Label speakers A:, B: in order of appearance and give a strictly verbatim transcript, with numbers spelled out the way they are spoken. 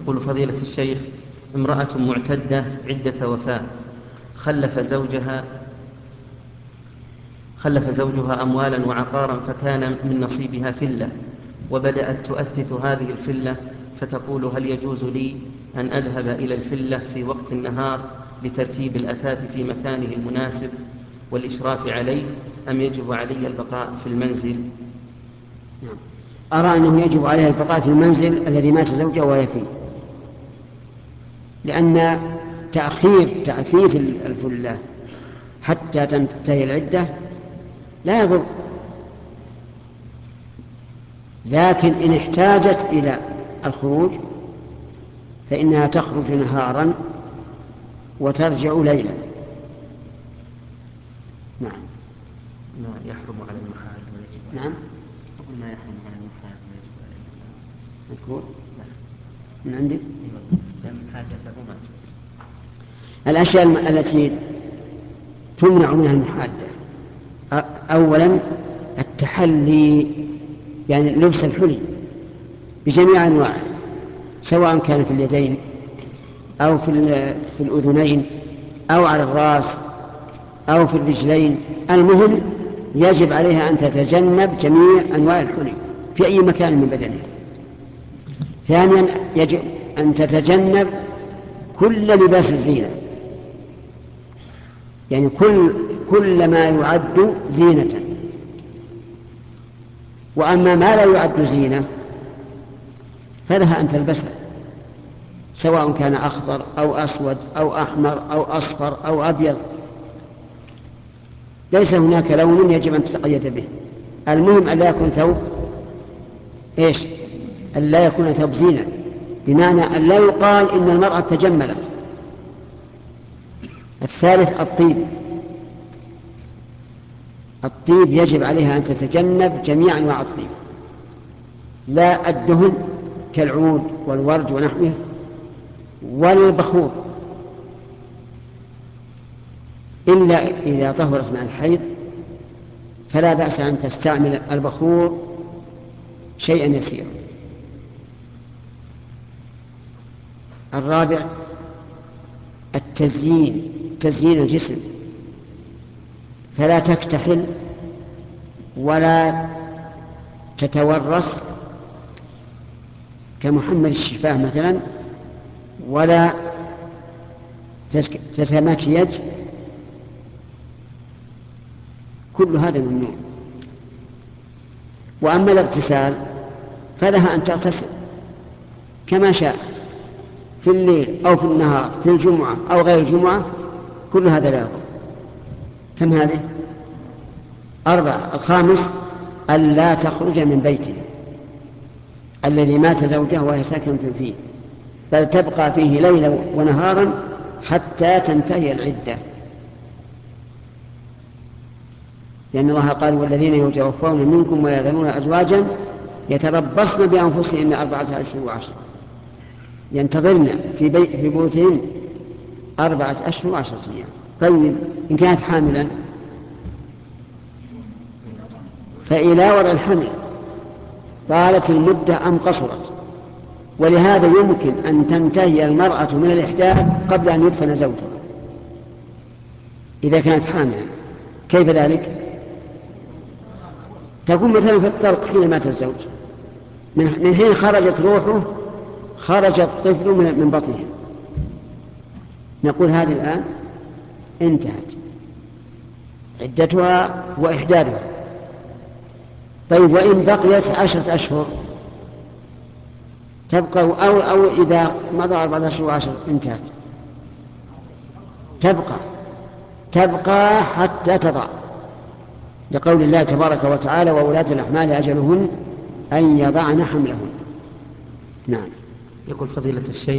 A: يقول فضيلة الشيخ: امرأة معتدة عدة وفاة، خلف زوجها خلف زوجها أموالا وعقارا، فكان من نصيبها فلة، وبدأت تؤثث هذه الفلة، فتقول: هل يجوز لي أن أذهب إلى الفلة في وقت النهار لترتيب الأثاث في مكانه المناسب والإشراف عليه، أم يجب علي البقاء في المنزل؟
B: أرى أنه يجب عليها البقاء في المنزل الذي مات زوجها وهي فيه، لأن تأخير تأثيث الفلة حتى تنتهي العدة لا يضر، لكن إن احتاجت إلى الخروج فإنها تخرج نهارا وترجع ليلا. نعم.
A: ما يحرم على المحارم ويجب عليه.
B: نعم.
A: أقول ما يحرم على المحارم ويجب عليه.
B: مذكور من عندك؟
A: لم حاجته مات.
B: الأشياء التي تمنع منها المحادة: أولا التحلي، يعني لبس الحلي بجميع أنواعه، سواء كان في اليدين أو في, في الأذنين أو على الرأس أو في الرجلين، المهم يجب عليها أن تتجنب جميع أنواع الحلي في أي مكان من بدنها. ثانيا يجب أن تتجنب كل لباس الزينة، يعني كل, كل ما يعد زينة. وأما ما لا يعد زينة فلها أن تلبسه، سواء كان أخضر أو أسود أو أحمر أو أصفر أو أبيض، ليس هناك لون يجب أن تتقيد به. المهم أن لا يكون ثوب إيش؟ أن لا يكون ثوب زينة، بمعنى أن لا يقال إن المرأة تجملت. الثالث الطيب، الطيب يجب عليها أن تتجنب جميع أنواع الطيب، لا الدهن كالعود والورد ونحوه، ولا البخور إلا إذا طهرت مع الحيض، فلا بأس أن تستعمل البخور شيئا يسيرا. الرابع التزيين، تزيين الجسم، فلا تكتحل ولا تتورس كمحمل الشفاه مثلا، ولا تتمكيج، كل هذا ممنوع. وأما الاغتسال فلها أن تغتسل كما شاءت في الليل أو في النهار، في الجمعة أو غير الجمعة، كل هذا لا يضر. كم هذه؟ أربعة. الخامس ألا تخرج من بيته الذي مات زوجها وهي ساكنة فيه، بل تبقى فيه ليلا ونهارا حتى تنتهي العدة، لأن الله قال: والذين يتوفون منكم ويذرون أزواجا يتربصن بأنفسهن أربعة أشهر وعشرة، ينتظرن في بيت في بيوتهن أربعة أشهر وعشرة أيام. طيب إن كانت حاملا فإلى وضع الحمل طالت المدة أم قصرت، ولهذا يمكن أن تنتهي المرأة من الإحداث قبل أن يدفن زوجها إذا كانت حاملا. كيف ذلك؟ تكون مثلا في الطلق حين مات الزوج، من حين خرجت روحه خرج الطفل من بطنها، نقول هذه الآن انتهت عدتها وإحداثها. طيب وإن بقيت عشرة أشهر تبقى، أو, أو إذا مضى أربعة أشهر وعشر انتهت، تبقى تبقى حتى تضع، لقول الله تبارك وتعالى: وولاة الأحمال أجلهن أن يضعن حملهن. نعم.
A: يقول فضيلة الشيخ: